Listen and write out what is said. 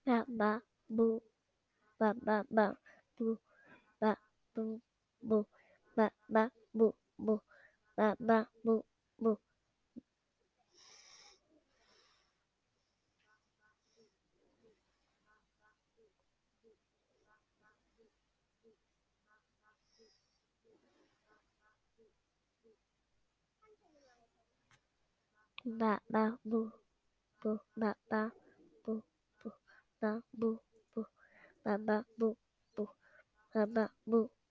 ba ba boo, ba boo, ba boo boo, ba boo boo, ba boo boo, ba boo boo, ba boo boo, ba boo boo, ba boo boo, ba boo